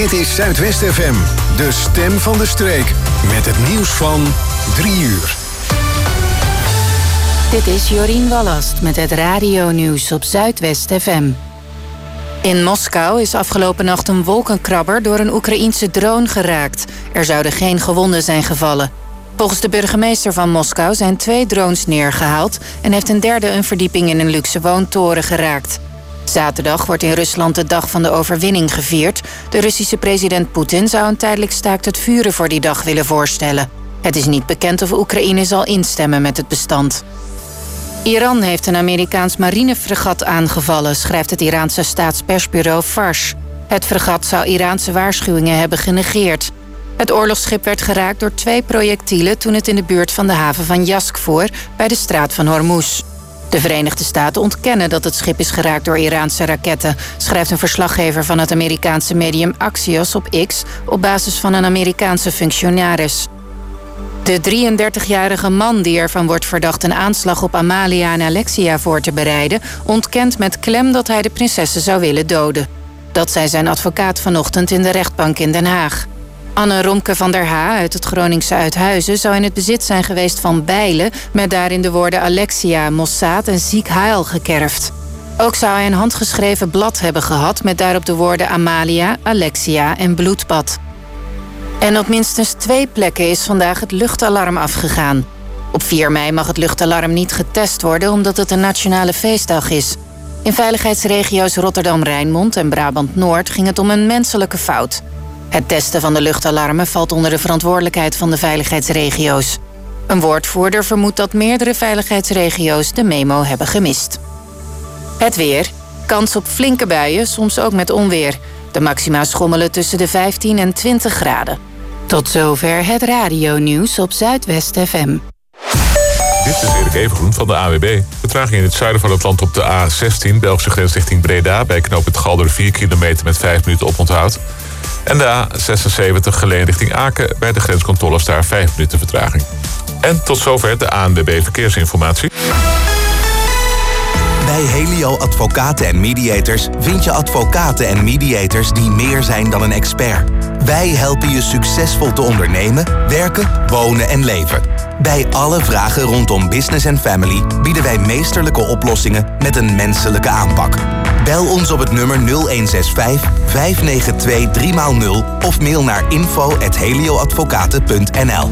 Dit is Zuidwest FM, de stem van de streek. Met het nieuws van 3 uur. Dit is Jorien Wallast met het radio-nieuws op Zuidwest FM. In Moskou is afgelopen nacht een wolkenkrabber door een Oekraïense drone geraakt. Er zouden geen gewonden zijn gevallen. Volgens de burgemeester van Moskou zijn 2 drones neergehaald en heeft een derde een verdieping in een luxe woontoren geraakt. Zaterdag wordt in Rusland de dag van de overwinning gevierd. De Russische president Poetin zou een tijdelijk staakt het vuren voor die dag willen voorstellen. Het is niet bekend of Oekraïne zal instemmen met het bestand. Iran heeft een Amerikaans marinefregat aangevallen, schrijft het Iraanse staatspersbureau Fars. Het fregat zou Iraanse waarschuwingen hebben genegeerd. Het oorlogsschip werd geraakt door 2 projectielen toen het in de buurt van de haven van Yazd voer bij de straat van Hormuz. De Verenigde Staten ontkennen dat het schip is geraakt door Iraanse raketten, schrijft een verslaggever van het Amerikaanse medium Axios op X op basis van een Amerikaanse functionaris. De 33-jarige man die ervan wordt verdacht een aanslag op Amalia en Alexia voor te bereiden, ontkent met klem dat hij de prinsessen zou willen doden. Dat zei zijn advocaat vanochtend in de rechtbank in Den Haag. Anne Romke van der Haa uit het Groningse Uithuizen zou in het bezit zijn geweest van bijlen met daarin de woorden Alexia, Mossad en Ziek Heil gekerfd. Ook zou hij een handgeschreven blad hebben gehad met daarop de woorden Amalia, Alexia en bloedbad. En op minstens 2 plekken is vandaag het luchtalarm afgegaan. Op 4 mei mag het luchtalarm niet getest worden omdat het een nationale feestdag is. In veiligheidsregio's Rotterdam-Rijnmond en Brabant-Noord ging het om een menselijke fout. Het testen van de luchtalarmen valt onder de verantwoordelijkheid van de veiligheidsregio's. Een woordvoerder vermoedt dat meerdere veiligheidsregio's de memo hebben gemist. Het weer. Kans op flinke buien, soms ook met onweer. De maxima schommelen tussen de 15 en 20 graden. Tot zover het radio-nieuws op Zuidwest FM. Dit is Erik Evengroen van de AWB. Vertraging in het zuiden van het land op de A16, Belgische grens richting Breda, bij knooppunt Galder 4 kilometer met 5 minuten oponthoud. En de A76 Geleen richting Aken, bij de grenscontroles daar 5 minuten vertraging. En tot zover de ANWB Verkeersinformatie. Bij Helio Advocaten en Mediators vind je advocaten en mediators die meer zijn dan een expert. Wij helpen je succesvol te ondernemen, werken, wonen en leven. Bij alle vragen rondom business en family bieden wij meesterlijke oplossingen met een menselijke aanpak. Bel ons op het nummer 0165 592 3x0 of mail naar info@helioadvocaten.nl.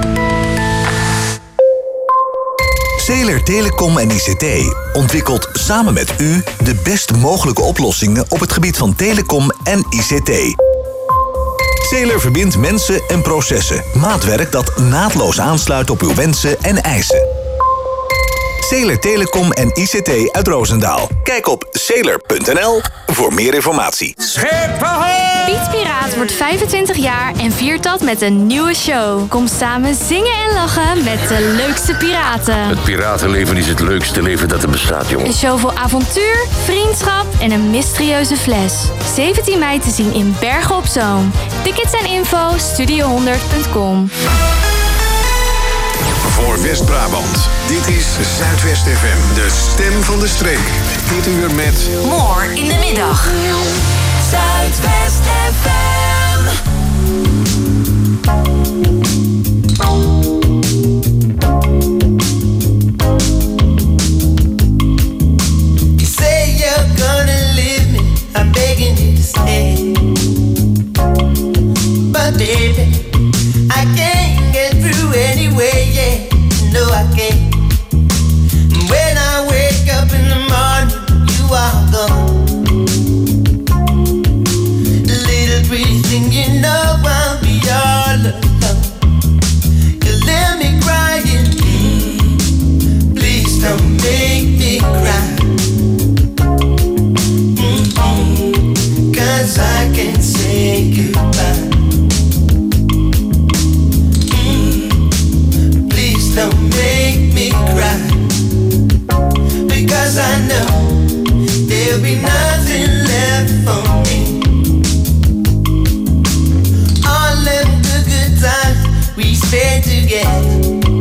Zeler Telecom en ICT ontwikkelt samen met u de best mogelijke oplossingen op het gebied van telecom en ICT. Zeler verbindt mensen en processen. Maatwerk dat naadloos aansluit op uw wensen en eisen. Zeler Telecom en ICT uit Roosendaal. Kijk op zeler.nl voor meer informatie. Piet Piraat wordt 25 jaar en viert dat met een nieuwe show. Kom samen zingen en lachen met de leukste piraten. Het piratenleven is het leukste leven dat er bestaat, jongen. Een show vol avontuur, vriendschap en een mysterieuze fles. 17 mei te zien in Bergen op Zoom. Tickets en info studio100.com. Voor West-Brabant. Dit is Zuidwest FM, de stem van de streek. Dit uur met... More in de middag. Zuidwest FM. You say you're gonna leave me, I'm begging you to stay. But baby, I can't get through anyway, yeah. No, I can't. When I wake up in the morning, you are gone. Little breeze thing, you know I'll be all alone. You let me crying, please don't make me cry. 'Cause I can't say goodbye. Don't make me cry, because I know there'll be nothing left for me. All them good times we spent together.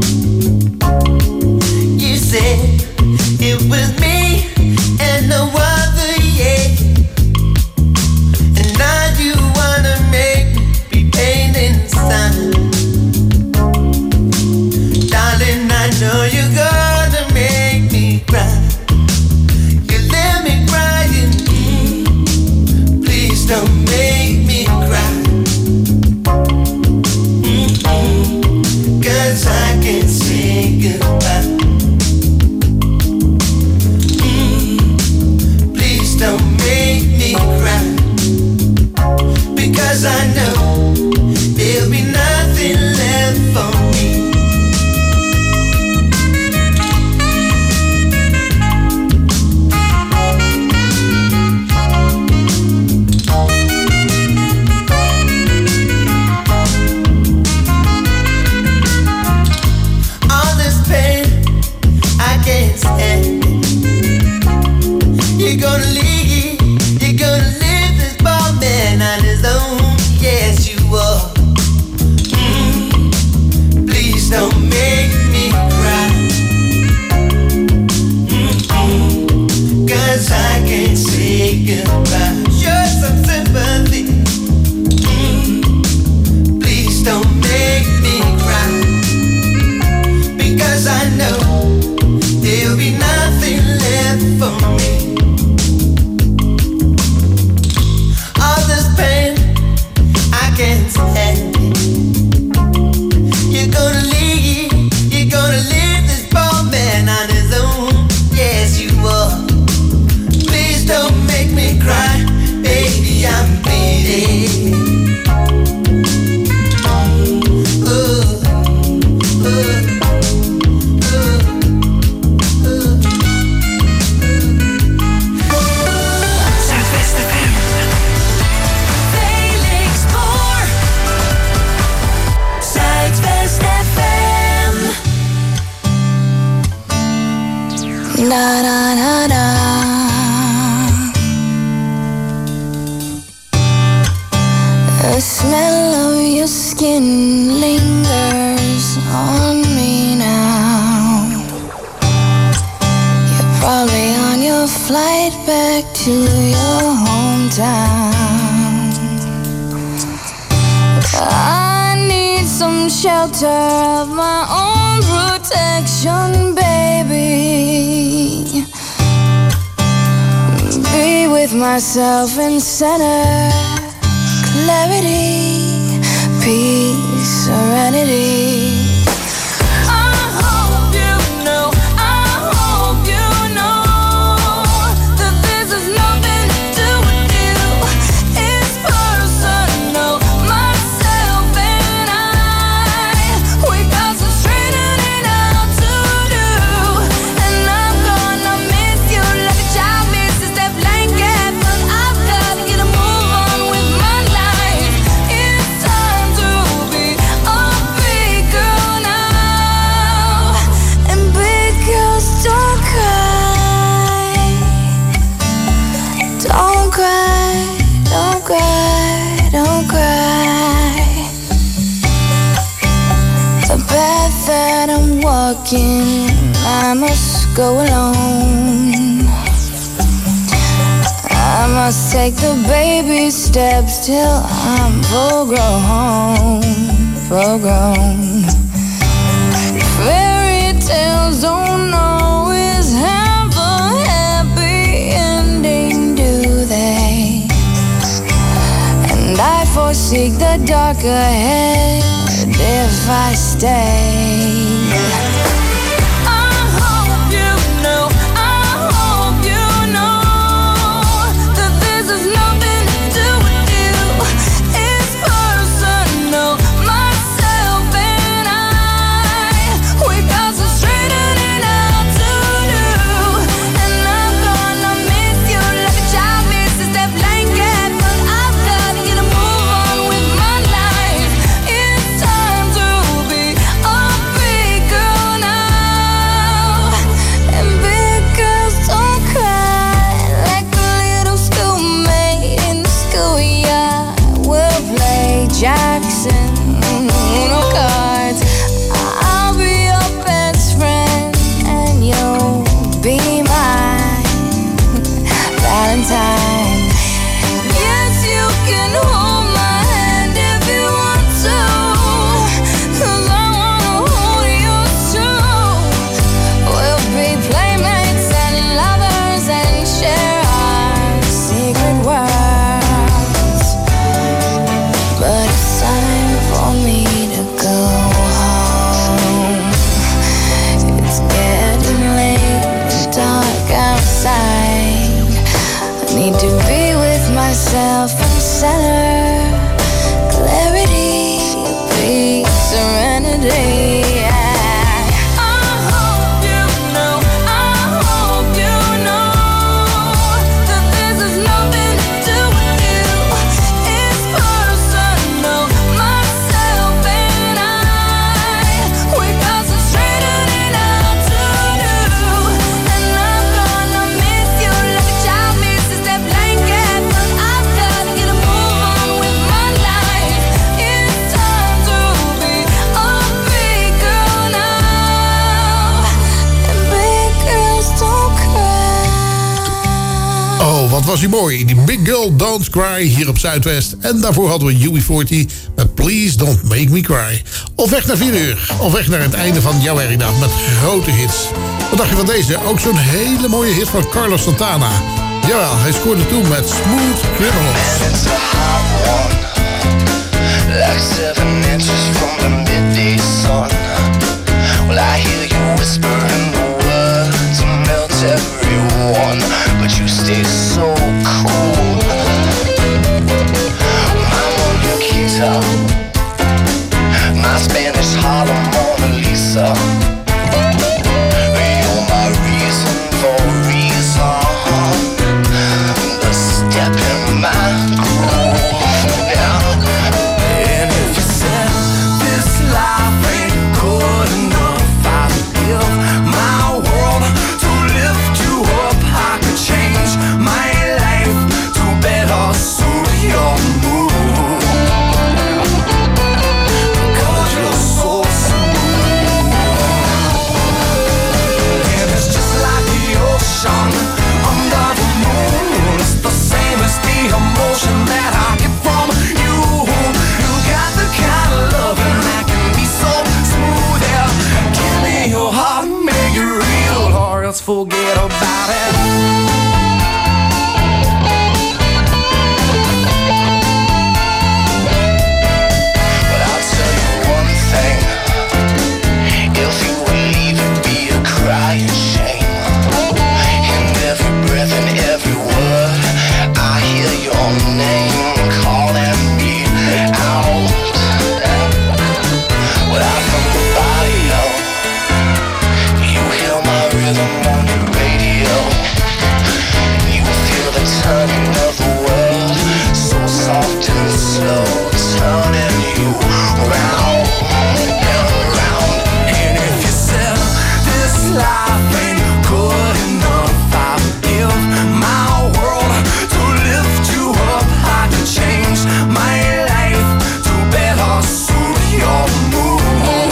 You said it was me and no other, yeah. And now you wanna goodbye. Show some sympathy. Please don't make me cry, because I know there'll be nothing left for me. All this pain I can't stand it. You're gonna leave this poor man on his own. Yes, you are. Please don't make me cry, baby, I'm bleeding. Da da da da. The smell of your skin lingers on me now. You're probably on your flight back to your hometown. I need some shelter of my own protection, baby. Be with myself in center, clarity, peace, serenity. I must go alone. I must take the baby steps till I'm full grown. Fairy tales don't always have a happy ending, do they? And I foresee the dark ahead if I stay. Be was hij mooi. Die Big Girl Don't Cry hier op Zuidwest. En daarvoor hadden we UB40 met Please Don't Make Me Cry. Op weg naar 4 uur. Op weg naar het einde van jouw werkdag met grote hits. Wat dacht je van deze? Ook zo'n hele mooie hit van Carlos Santana. Jawel, hij scoorde toen met Smooth Criminals. Like 7 inches from the midday sun. Well, I hear you whispering the words to melt everyone, but you stay so cool. I'm on your guitar, my Spanish Harlem Mona Lisa. You're my reason for reason, the step in my groove. Forget about it. But I'll tell you one thing. If you would leave it be a crying shame. In every breath and every word I hear your name calling me out. Without from the body, you hear my rhythm on your radio. You feel the turning of the world, so soft and slow, turning you round and round. And if you said this life ain't good enough, I give my world to lift you up. I could change my life to better suit your mood.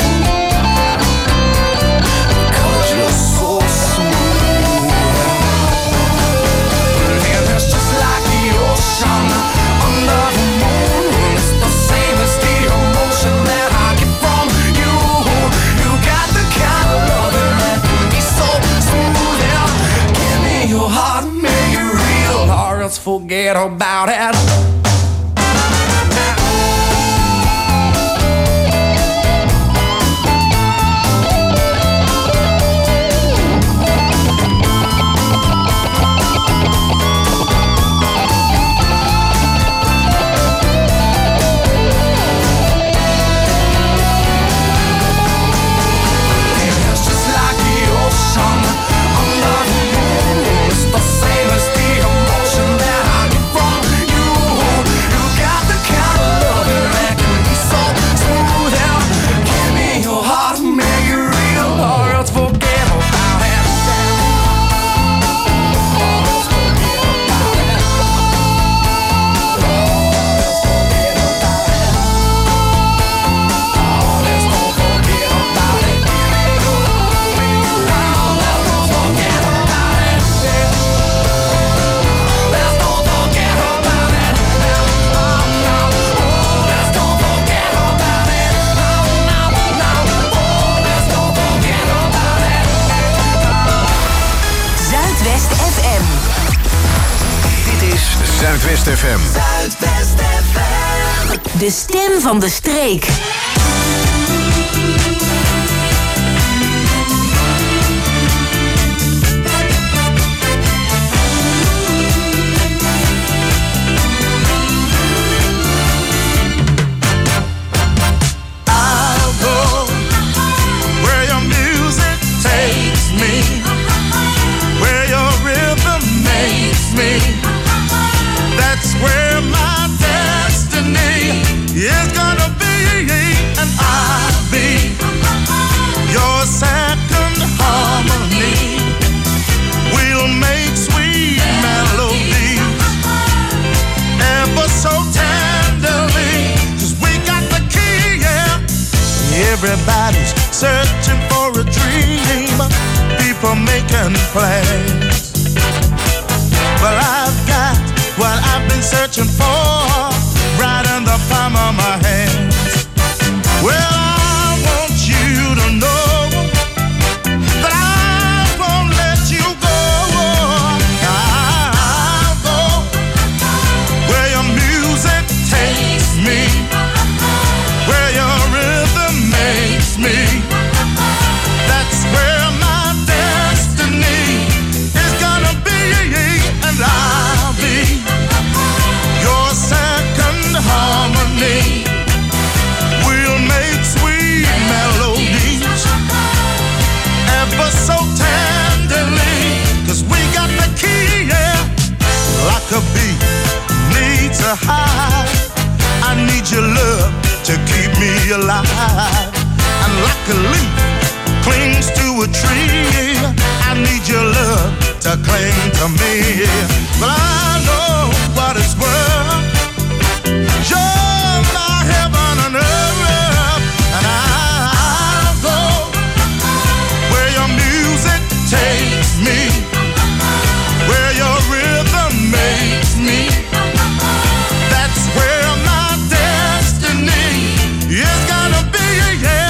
Forget about it. Zuidwest FM. Zuidwest FM. De stem van de streek. That's where my destiny is gonna be, and I'll be your second harmony. We'll make sweet melodies ever so tenderly, 'cause we got the key, yeah. Everybody's searching for a dream, people making plans. Well, I've got alive. And like a leaf clings to a tree, I need your love to cling to me. But I know what it's worth. You're my heaven on earth, and I'll go where your music takes me, where your rhythm makes me. That's where my destiny is gonna be, yeah.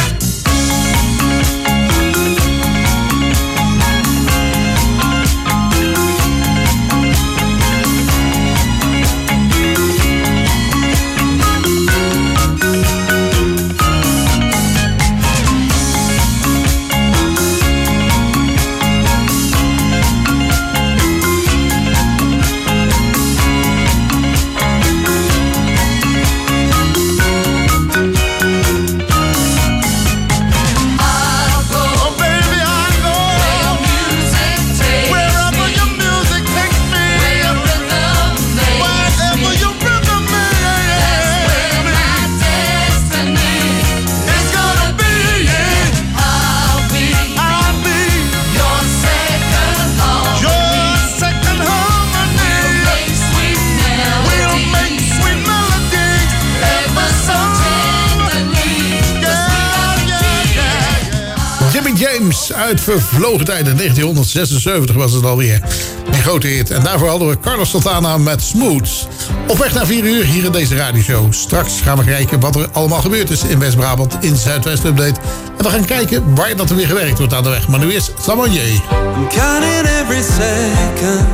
James uit vervlogen tijden. 1976 was het alweer. Die grote hit. En daarvoor hadden we Carlos Santana met Smooth. Op weg naar 4 uur hier in deze radioshow. Straks gaan we kijken wat er allemaal gebeurd is in West-Brabant in Zuidwest Update. En we gaan kijken waar dat er weer gewerkt wordt aan de weg. Maar nu is Samoye. I'm counting every second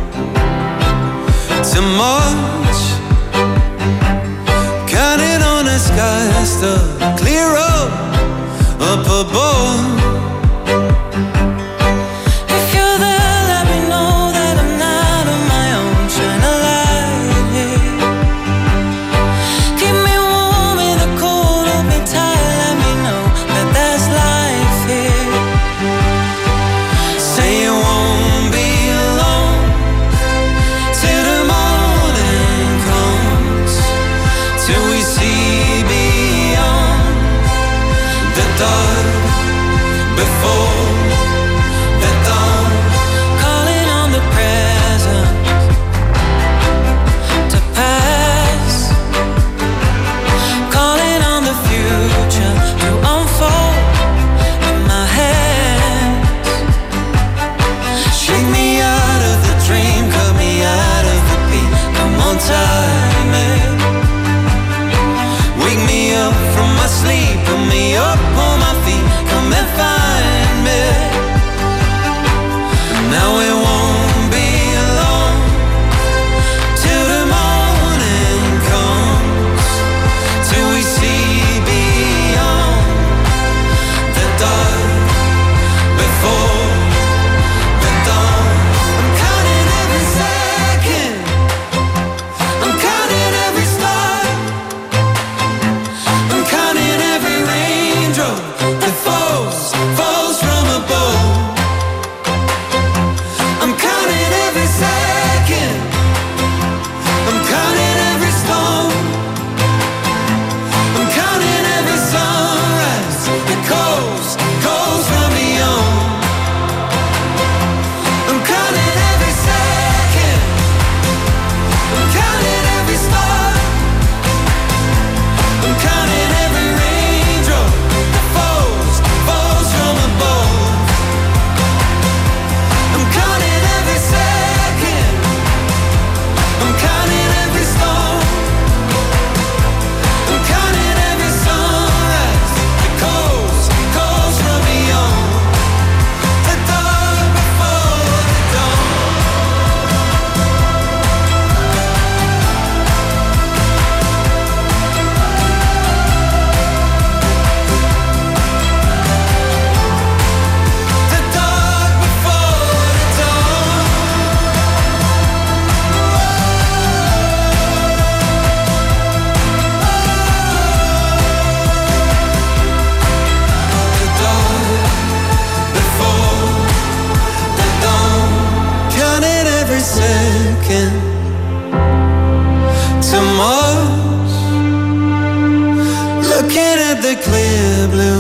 too much. Counting on the skies to clear up above. If you're there, let me know that I'm not on my own. Shine a light here. Keep me warm in the cold, hold me tight. Let me know that there's life here. Say you won't be alone till the morning comes, till we see beyond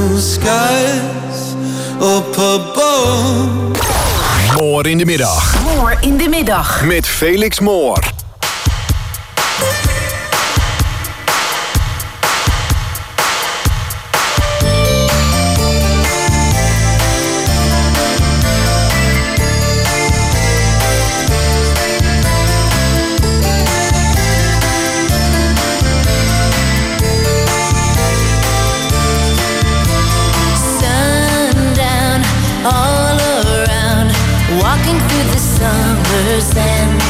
blue skies up above. Moor in de middag. Moor in de middag. Met Felix Moor. summer's end.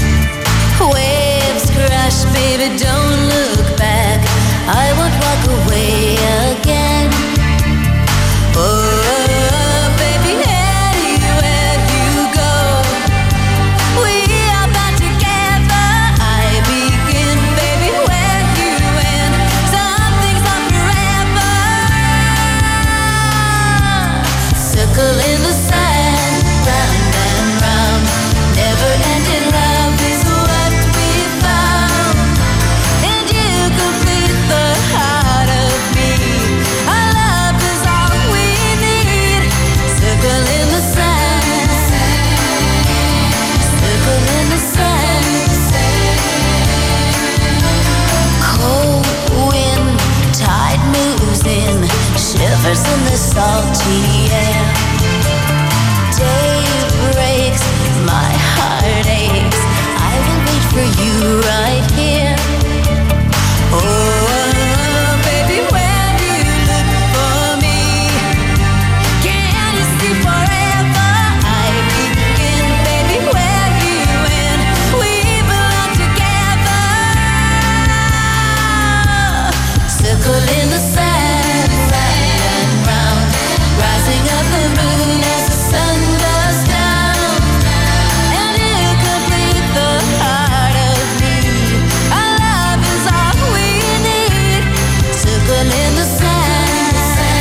Waves crash, baby, don't look back. I won't walk away again. Oh, baby, anywhere you go, we are bound together. I begin, baby, where you end. Something's not forever. Circle in the sand, round and round. Never-ending love is what we found, and you complete the heart of me. Our love is all we need. Circle in the sand, circle in the sand. Cold wind, tide moves in, shivers in the salty air. Day breaks, my heart aches. I will wait for you right here. Oh, baby, when you look for me, can you see forever? I begin, baby, where you end. We belong together. Circle in the sand, round and round, rising up the moon as the sun goes down. And you complete the heart of me. Our love is all we need. Circle in the sand,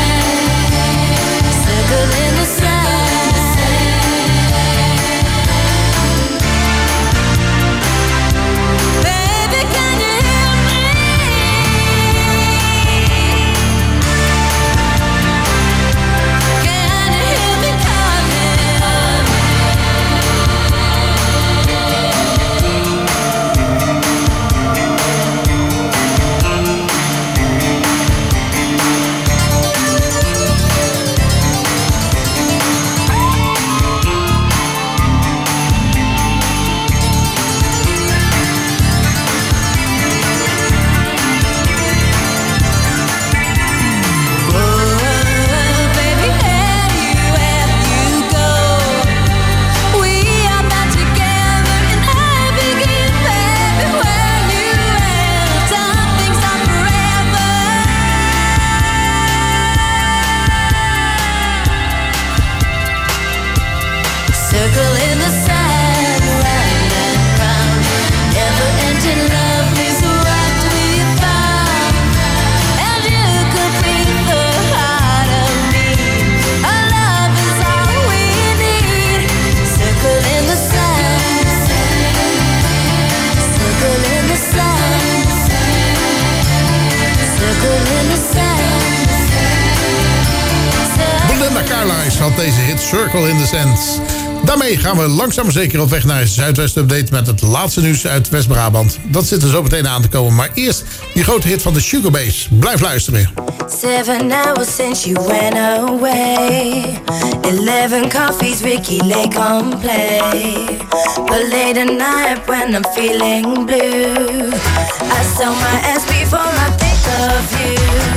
circle in the sand. Baby, can you hear me? Can you hear me coming? Baby, anywhere you go, we are bound together. And I begin, baby, where you end. Something's not forever. Circle in the sand, round and round. Never-ending love is what we found, and you complete the heart of me. Our love is all we need. Circle in the sand, circle in the sand, circle in the sand. Belinda Carlisle had deze hit Circle in the Sand. Daarmee gaan we langzaam maar zeker op weg naar Zuidwest Update met het laatste nieuws uit West-Brabant. Dat zit er zo meteen aan te komen. Maar eerst die grote hit van de Sugarbase. Blijf luisteren. 7 hours since you went away. 11 coffees, Ricky Lake on play. But late at night when I'm feeling blue, I sell my ass before I think of you.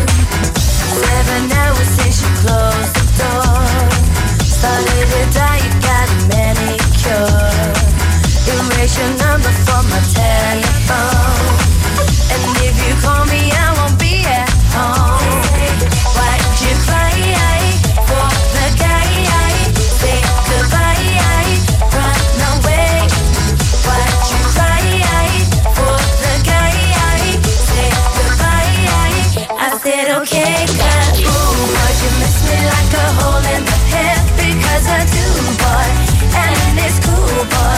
7 hours since you closed the door. Started to die, you got a manicure. Erase your number from my telephone, and if you call me, I won't be at home. Why'd you cry for the guy? Say goodbye, run away. Why'd you cry for the guy? Say goodbye. I said okay, 'cause ooh, boy, you miss me like a hole in the head, because I do, boy. And it's cool, boy.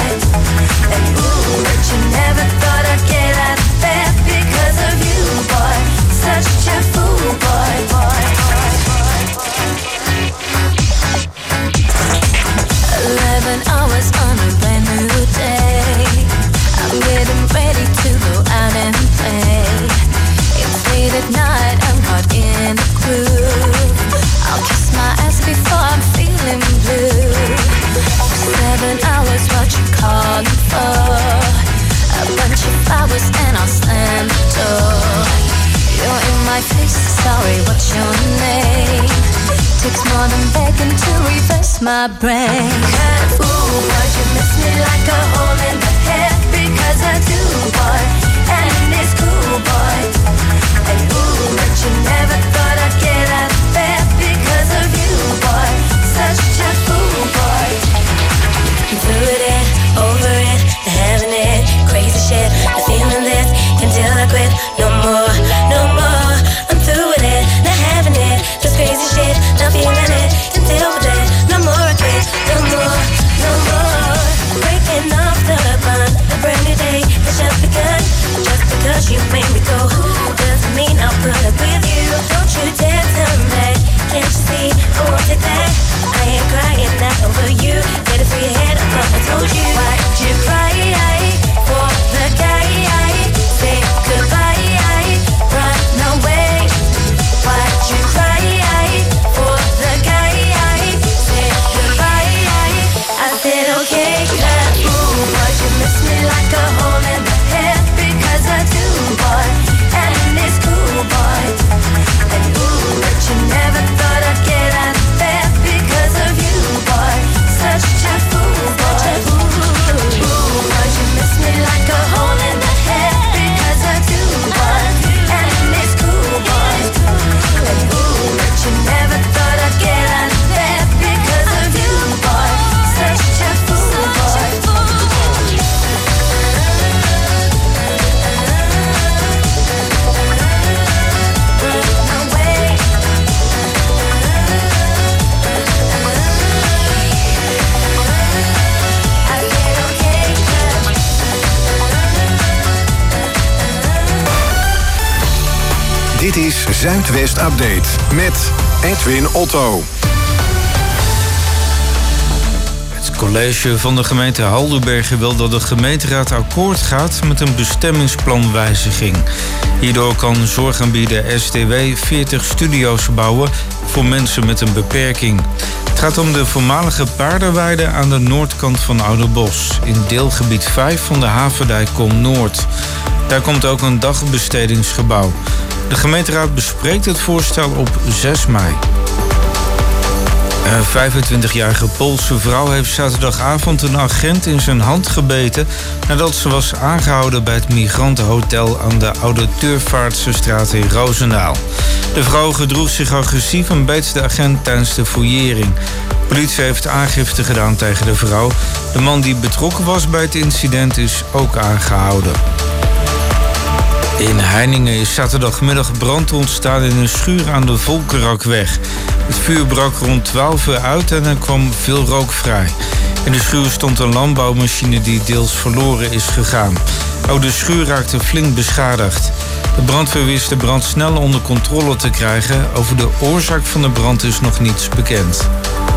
nervous and I'll stand tall. You're in my face, sorry, what's your name? Takes more than begging to reverse my brain. Ooh, but you miss me like a hole in the head. Because I do, boy, and it's cool, boy. And ooh, but you never thought I'd get out of bed because of you, boy. Such a fool, boy. I'm through with it, over it, having it, crazy shit. I'm feeling this until I quit. No more, no more. I'm through with it, not having it, just crazy shit. Not feeling it until we're dead. No more I quit, no more, no more. Breaking off the bond, a brand new day has just begun. Just because you made me go, doesn't mean I'll put up with you. Don't you dare turn back, can't you see? I won't take that. I ain't crying not over you. Get it through your head, I thought I told you. Why'd you cry for the guy? Say goodbye, run away. Why'd you cry for the guy? Say goodbye. I said okay, cause ooh, boy, you miss me like a hole in the head. Because I do, boy, and it's cool, boy. And ooh, but you never thought I'd get out of bed because of you, boy. Such a fool, boy. Ooh, boy, you miss me like a hole in the head. Because I do, boy, and it's cool, boy. And ooh, but you never thought I'd get out of bed because of you, boy. Such a fool, boy. Dit is Zuidwest Update met Edwin Otto. Het college van de gemeente Haldenbergen wil dat de gemeenteraad akkoord gaat met een bestemmingsplanwijziging. Hierdoor kan zorgaanbieder STW 40 studio's bouwen voor mensen met een beperking. Het gaat om de voormalige paardenweide aan de noordkant van Ouderbos, in deelgebied 5 van de Haverdijkkom Noord. Daar komt ook een dagbestedingsgebouw. De gemeenteraad bespreekt het voorstel op 6 mei. Een 25-jarige Poolse vrouw heeft zaterdagavond een agent in zijn hand gebeten nadat ze was aangehouden bij het migrantenhotel aan de Oude Turvaartsestraat in Roosendaal. De vrouw gedroeg zich agressief en beet de agent tijdens de fouillering. De politie heeft aangifte gedaan tegen de vrouw. De man die betrokken was bij het incident is ook aangehouden. In Heiningen is zaterdagmiddag brand ontstaan in een schuur aan de Volkerakweg. Het vuur brak rond 12 uur uit en er kwam veel rook vrij. In de schuur stond een landbouwmachine die deels verloren is gegaan. Ook de schuur raakte flink beschadigd. De brandweer wist de brand snel onder controle te krijgen. Over de oorzaak van de brand is nog niets bekend.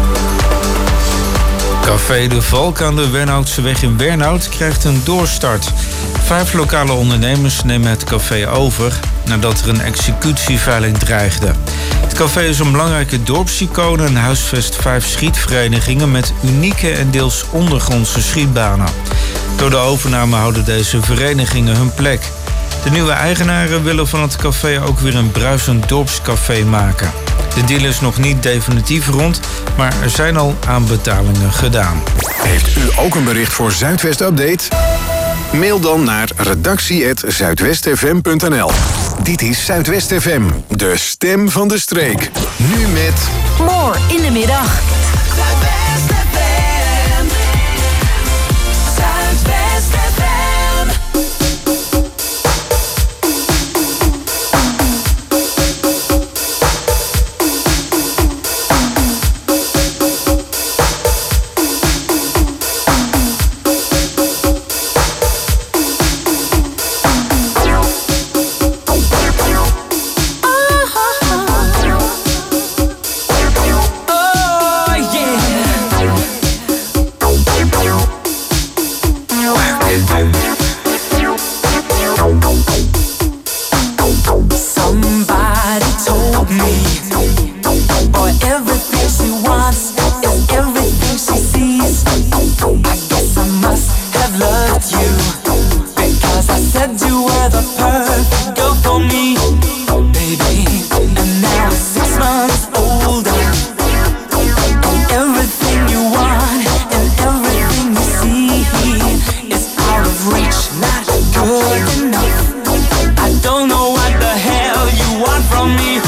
Café De Valk aan de Wernhoutseweg in Wernhout krijgt een doorstart. 5 lokale ondernemers nemen het café over nadat er een executieveiling dreigde. Het café is een belangrijke dorpsicoon en huisvest 5 schietverenigingen met unieke en deels ondergrondse schietbanen. Door de overname houden deze verenigingen hun plek. De nieuwe eigenaren willen van het café ook weer een bruisend dorpscafé maken. De deal is nog niet definitief rond, maar er zijn al aanbetalingen gedaan. Heeft u ook een bericht voor Zuidwest Update? Mail dan naar redactie@zuidwestfm.nl. Dit is Zuidwest FM, de stem van de streek. Nu met... More in de middag. Zuidwest FM. Zuidwest FM. I guess I must have loved you because I said said you were the perfect girl for me, baby. And now it's 6 months older. And everything you want and everything you see is out of reach, not good enough. I don't know what the hell you want from me.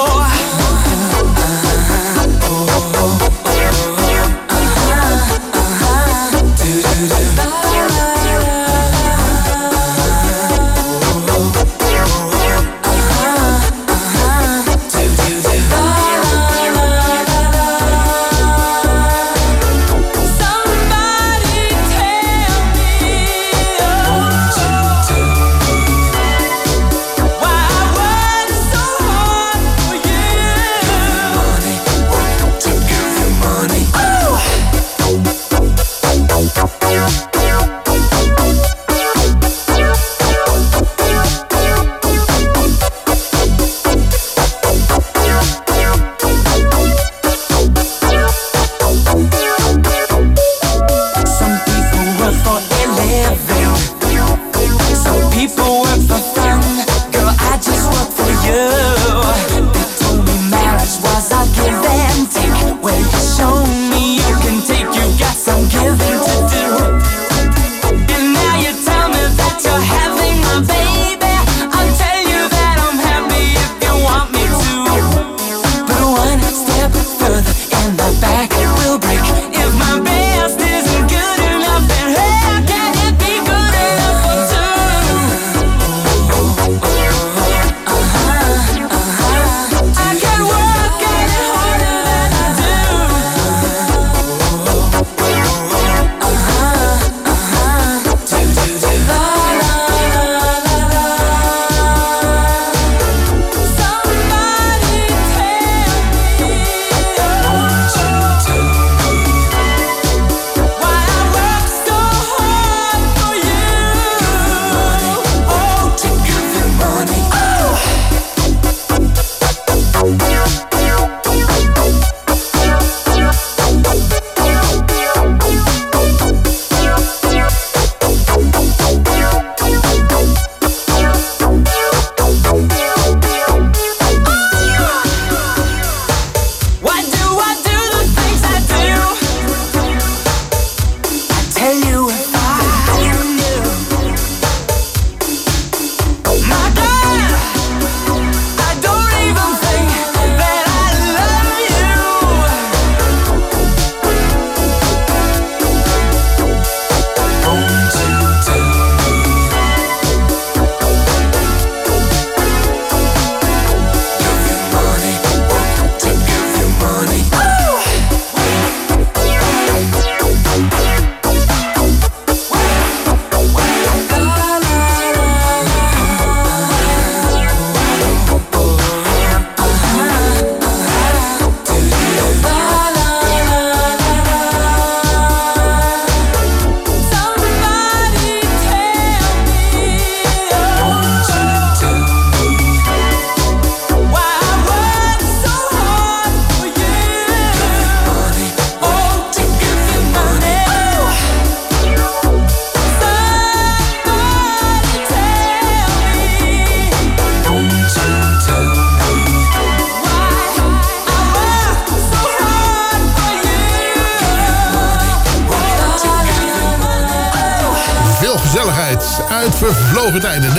Uit vervlogen tijden,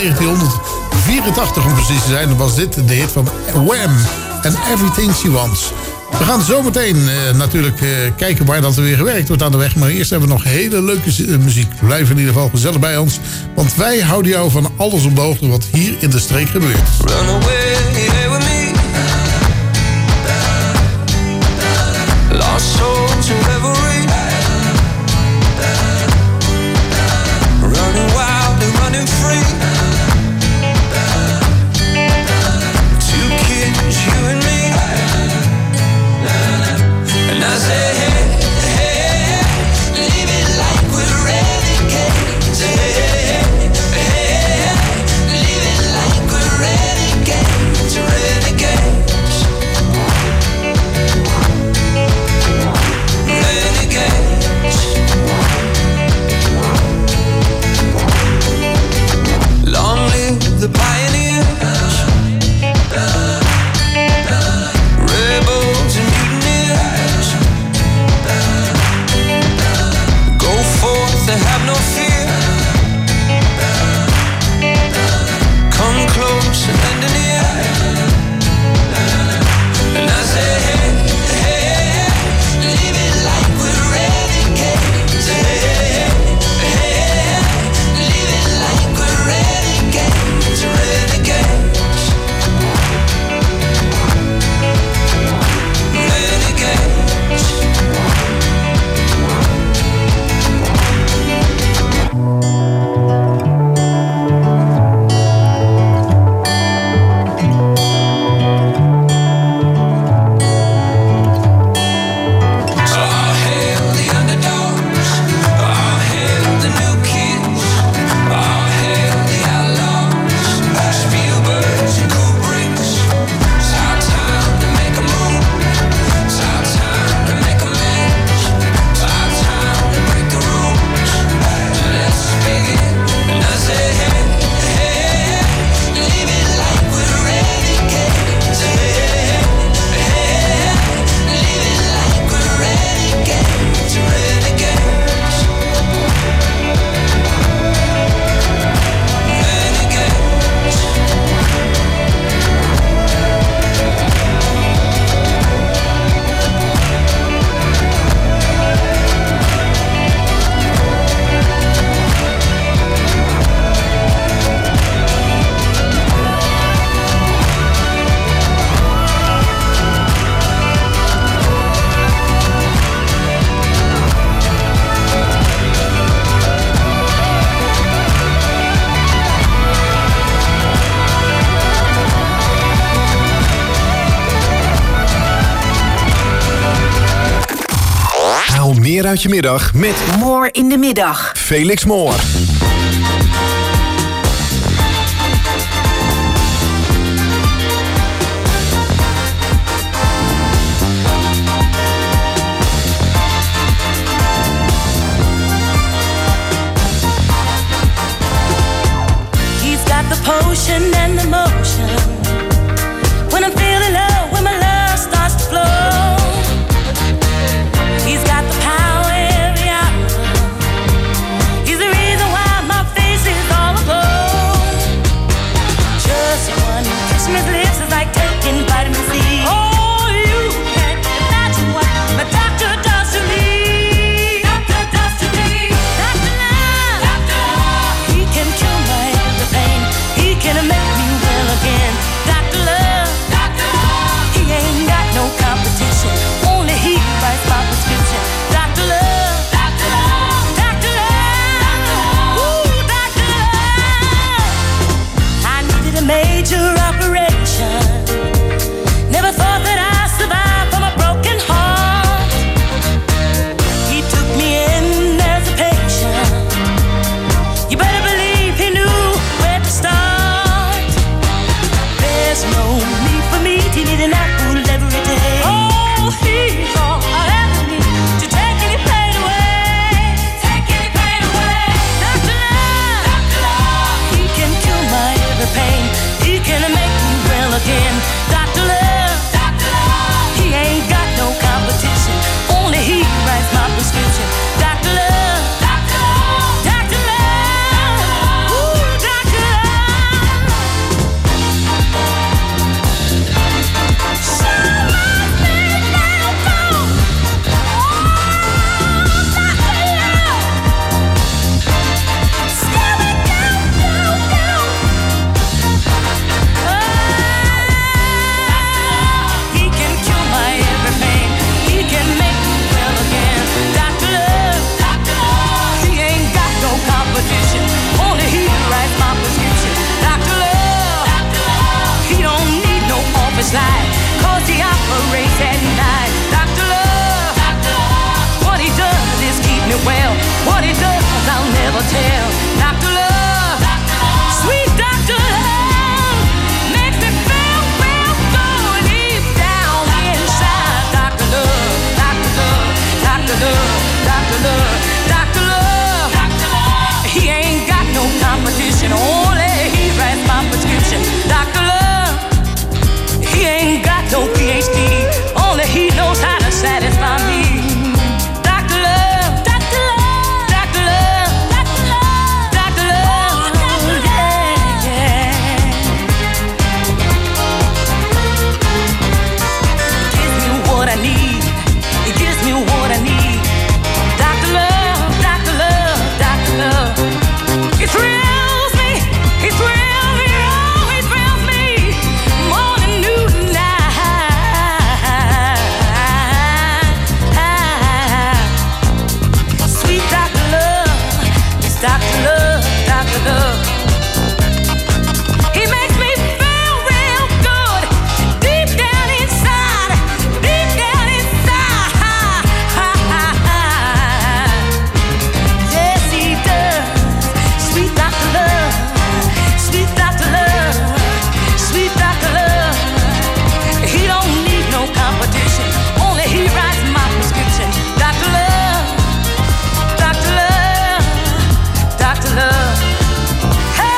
1984 om precies te zijn, dan was dit de hit van Wham! En Everything She Wants. We gaan zometeen natuurlijk kijken waar dat er weer gewerkt wordt aan de weg. Maar eerst hebben we nog hele leuke muziek. Blijf in ieder geval gezellig bij ons. Want wij houden jou van alles op de hoogte wat hier in de streek gebeurt. Run away with me. Lost soul to reverie. Running wild and running free. Two kids, you and me. And I say, hey, hey, live it like we're renegades. Hey, hey, hey, live it like we're renegades, renegades. Renegades. meer uit je middag met More in de middag. Felix Moore. He's got the potion and the motion. When I'm feeling low, when my love starts to flow. He's got the power every hour. He's the reason why my face is all aglow. Just one kiss from his lips is like taking vitamin C. Oh, you can't imagine what my doctor does to me. Doctor does to me. Doctor Love. Doctor Love. He can cure my every pain. He can make me well again. Doctor Love. Doctor Love. He ain't got no competition. Only he writes my prescription. Doctor Love. Doctor Love. Doctor Love. Ooh, Doctor Love. I needed a major operation. Never thought that I'd survive from a broken heart. He took me in as a patient. You better believe he knew where to start. There's no need for me to need an apple every day. Oh, he's all I ever need to take any pain away. Take any pain away. Doctor Love. Doctor Love. He can cure my every pain. He can make me well again. Doctor Love. Doctor Love. He ain't got no competition. Only he writes my prescription. Doctor Love. Doctor Love. Doctor Love. Ooh, Doctor Love. He can cure my every pain. He can make me well again. Doctor Love. Doctor Love. He ain't got no competition. Only he writes my prescription. Doctor Love. Doctor Love. He don't need no office light, 'cause he operates at night. Doctor Love. Doctor Love. What he does is keep me well. What he does, I'll never tell. Doctor Love. Doctor Love. Sweet Doctor Love. Makes me feel real good deep down inside. Doctor Love. Doctor Love. Doctor Love. Doctor Love. Doctor Love. Doctor Love. He ain't got no competition. Only he writes my prescription. Doctor Love. He ain't got no PhD. Only he knows how to satisfy me. Doctor Love. Doctor Love. Doctor Love. Doctor Love. Doctor Love. Doctor Love. Yeah, yeah. He gives me what I need. He gives me what I need. Doctor Love. Doctor Love. Doctor Love. He thrills me. He thrills me. Oh, he thrills me. Morning, noon, night. Sweet Doctor Love. It's Doctor Love. Doctor Love. He makes me feel real good deep down inside. Deep down inside. Yes, he does. Sweet Doctor Love. Sweet Doctor Love. Sweet Doctor Love. He don't need no competition. Only he writes my prescription. Doctor Love. Doctor Love. Doctor Love. Hey.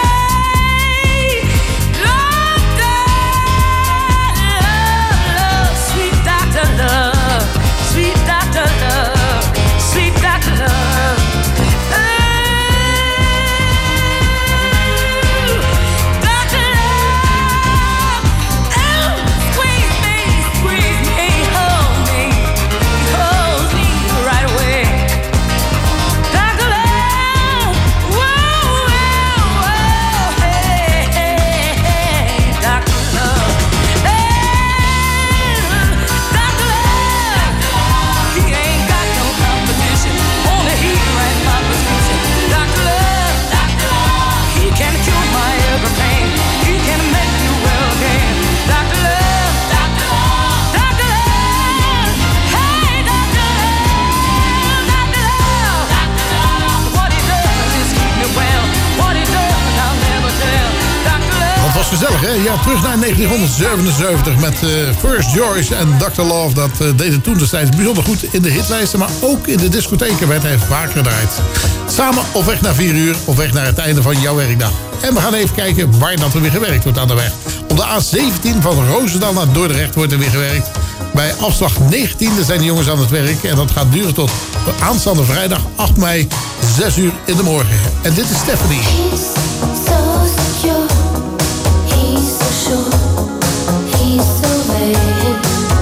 was gezellig, hè? Ja, terug naar 1977 met First Joyce en Dr. Love. Dat deed het toen destijds bijzonder goed in de hitlijsten, maar ook in de discotheken werd hij vaak gedraaid. Samen op weg naar 4 uur, op weg naar het einde van jouw werkdag. En we gaan even kijken waar dat er weer gewerkt wordt aan de weg. Op de A17 van Roosendaal naar Dordrecht wordt er weer gewerkt. Bij afslag 19 zijn de jongens aan het werk. En dat gaat duren tot aanstaande vrijdag 8 mei, 6 uur in de morgen. En dit is Stephanie. He's so secure, he's so sure, he's so vague.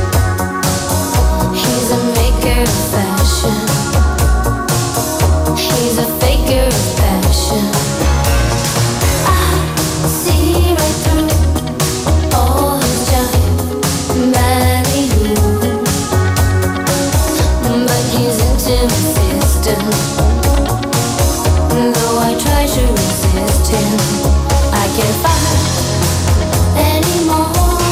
He's a maker of fashion, he's a faker of passion. I see right through all his jive, ballyhoo. But he's into my system. Though I try to resist him, I can't fight anymore.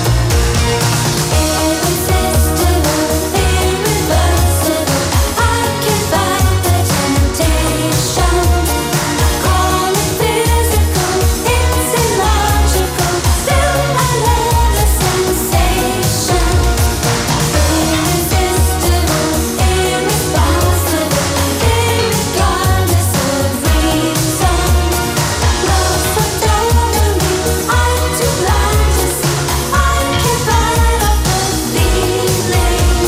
Irresistible, irreversible, I can't fight the temptation. Call it physical, it's illogical, still I love the sensation. Irresistible, irresponsible, irregardless of reason. Love swept over me, I'm too blind to see. I can't fight off the feeling.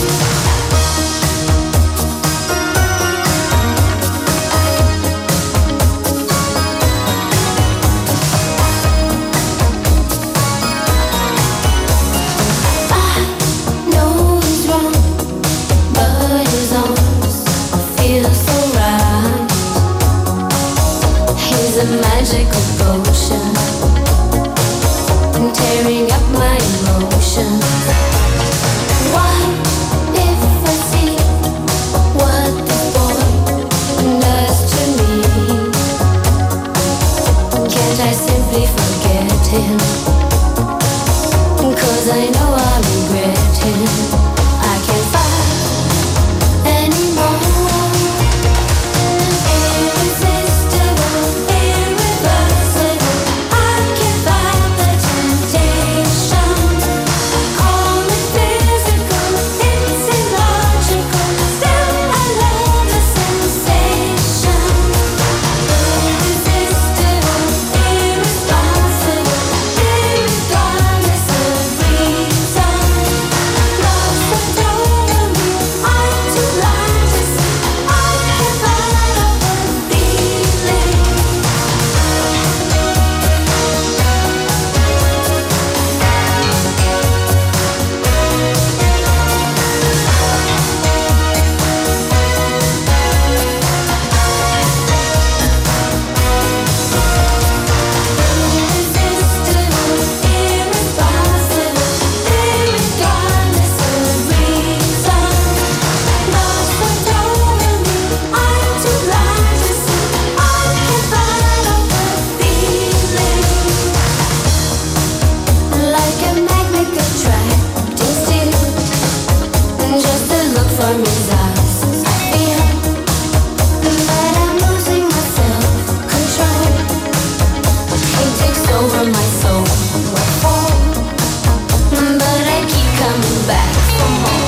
I know he's wrong, but his arms feel so right. He's a magical potion, tearing up my emotions. What if I see what this boy does to me? Can't I simply forget him? 'Cause I know I'll regret him. I can't fight anymore. Irresistible, irreversible, I can't fight the temptation. Call it physical, it's illogical, still I love the sensation. Irresistible, irresponsible, irregardless of reason. Love swept over me, I'm too blind to see. I can't fight off the feeling. Irresistible, irresponsible, irregardless of reason. Love swept over me, I'm too blind to see. I can't fight off the feeling. Like a magnet attracting still, just the look from his eyes. I feel that I'm losing my self-control. He takes over my soul. I fall, but I keep coming back for more.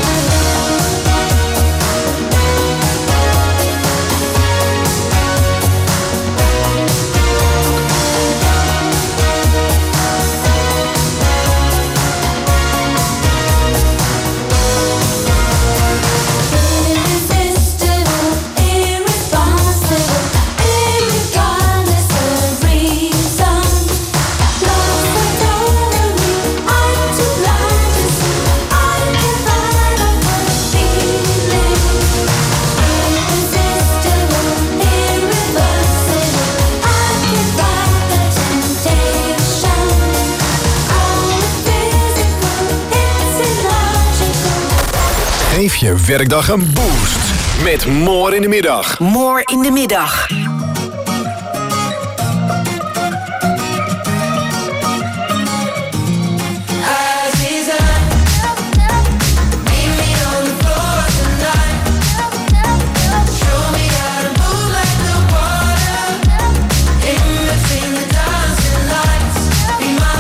Irresistible, irresponsible, irregardless of reason. Love swept over me, I'm too blind to see. I can't fight off the feeling. Irresistible, irreversible, I can't fight the temptation. Call it physical, it's illogical. Geef je werkdag een boost met More in de Middag. More in de middag. Be my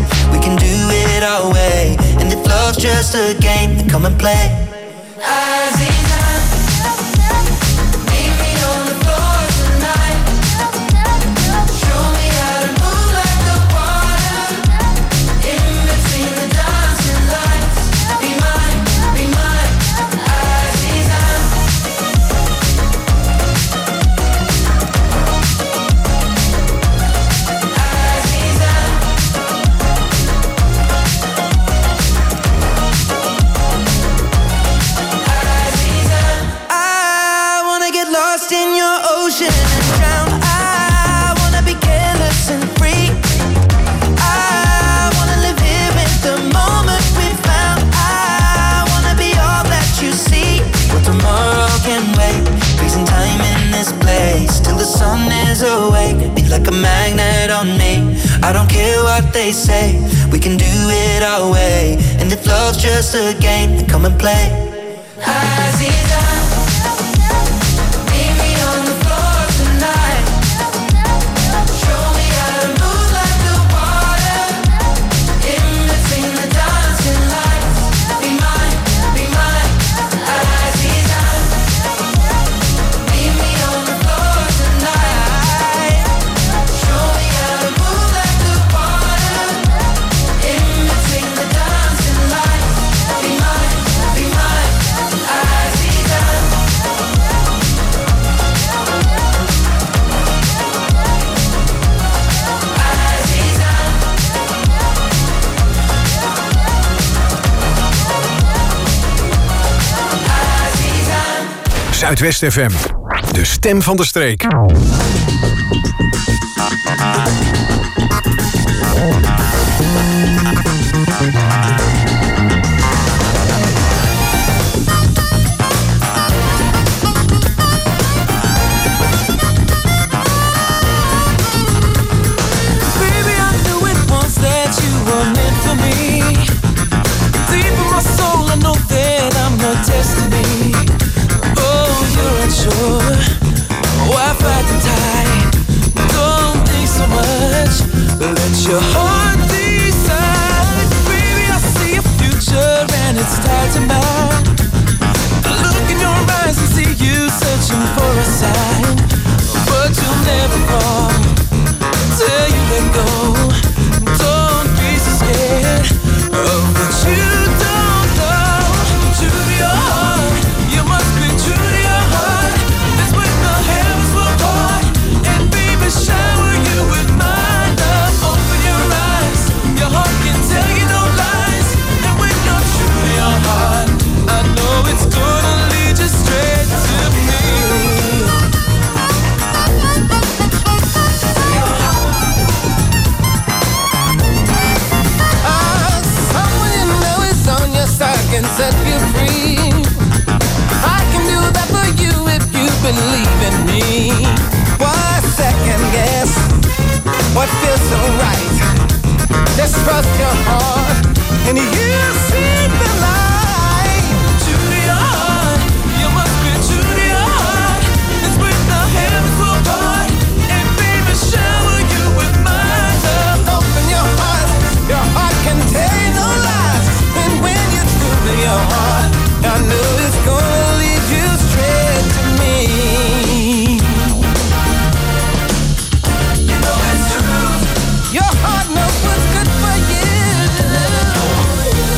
We can do it our way. And if love's just a game, then come and play. Like a magnet on me. I don't care what they say. We can do it our way. And if love's just a game, then come and play. Zuidwest FM, de stem van de streek. Destiny. Oh, you're unsure. Why fight the tide? Don't think so much. Let your heart decide. Baby, I see a future and it's tied to mine. I look in your eyes and see you searching for a sign, but you'll never fall till you let go. Don't be so scared of what you don't know. True to your heart, you must be true to your heart. That's when the heavens will part and baby shower you with my love. Open your eyes, your heart can tell you no lies. And when you're true to your heart, I know it's gonna lead you straight to me. Someone you know is on your side can set you free. I can do that for you if you believe in me. Why second guess what feels so right? Just trust your heart and you'll see the light. True to your heart, you must be true to your heart. It's when the heavens will part and baby shower you with my love. Open your heart can tell no lies. And when you're true to your heart, I know it's gonna lead you straight to me. You know it's true. Your heart knows what's good for you.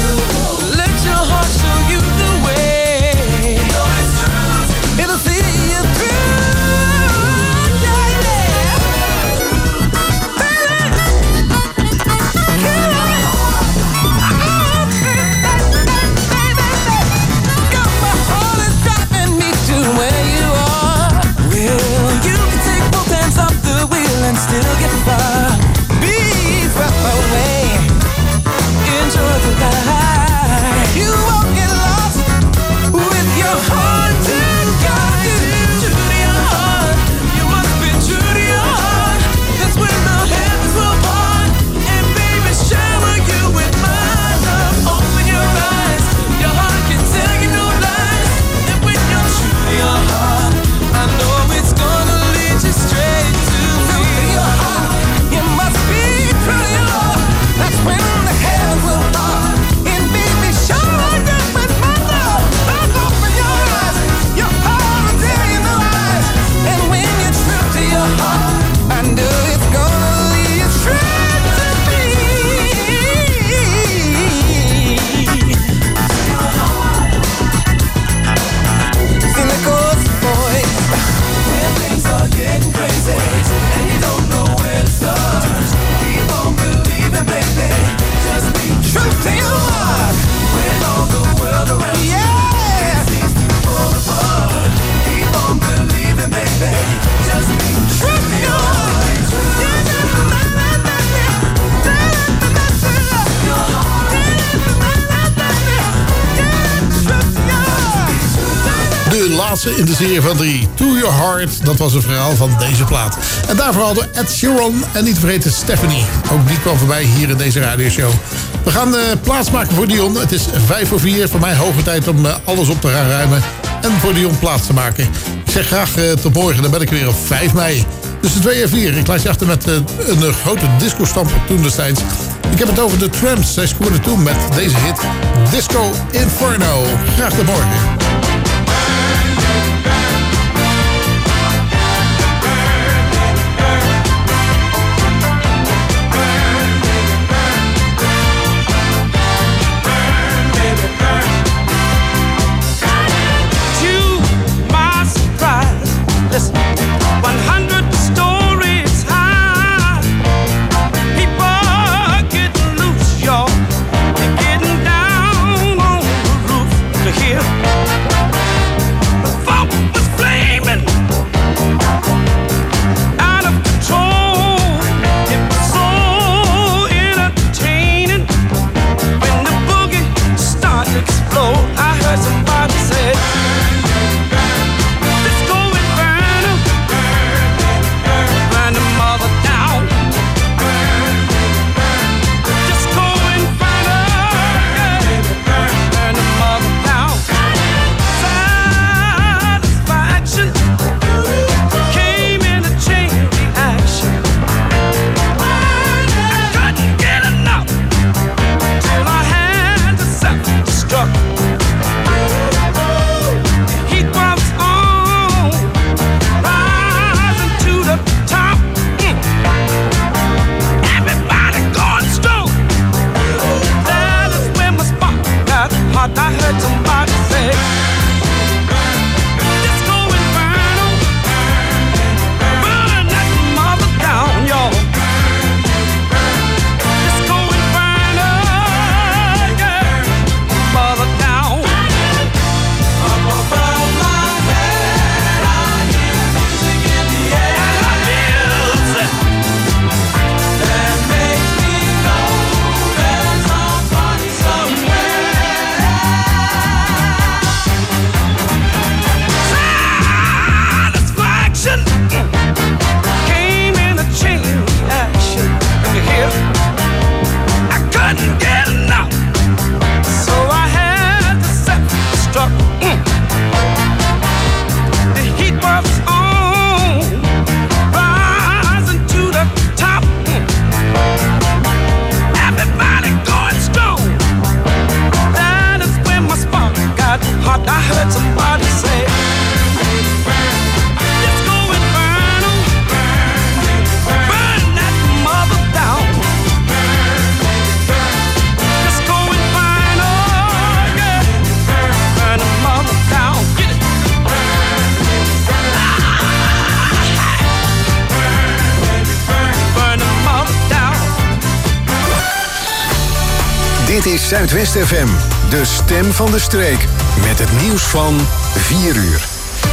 de laatste in de serie van 3. To Your Heart, dat was het verhaal van deze plaat. En daarvoor hadden we Ed Sheeran en niet vergeten Stephanie. Ook die kwam voorbij hier in deze radioshow. We gaan plaats maken voor Dion. Het is 3:55. Voor mij hoge tijd om alles op te gaan ruimen. En voor Dion plaats te maken. Ik zeg graag tot morgen, dan ben ik weer op 5 mei. Tussen 2 en 4. Ik laat je achter met een grote disco-stamp op toen destijds. Ik heb het over de Tramps. Zij scoorden toen met deze hit Disco Inferno. Graag tot morgen. Listen, 100 stories high. People getting loose, y'all. They're getting down on the roof to hear. The funk was flaming, out of control. It was so entertaining. When the boogie started to explode, I heard somebody say, I heard somebody say, Disco Inferno, burn that mother down, y'all. Disco Inferno, yeah, mother down. Up above my head, I hear music in the air. Music that makes me know there's somebody somewhere. Came in a chain reaction. You hear? I couldn't get enough, so I had to self-destruct. The heat was on, rising to the top. Everybody going strong. That is when my spark got hot. I heard somebody say, Dit is Zuidwest FM, de stem van de streek. Met het nieuws van 4 uur.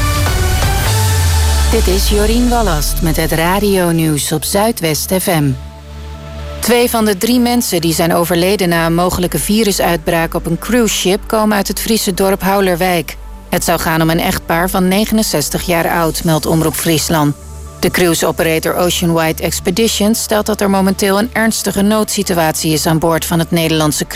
Dit is Jorien Wallast met het radionieuws op Zuidwest FM. 2 van de 3 mensen die zijn overleden na een mogelijke virusuitbraak op een cruiseschip komen uit het Friese dorp Houwlerwijk. Het zou gaan om een echtpaar van 69 jaar oud, meldt Omroep Friesland. De cruise-operator Ocean Wide Expeditions stelt dat er momenteel een ernstige noodsituatie is aan boord van het Nederlandse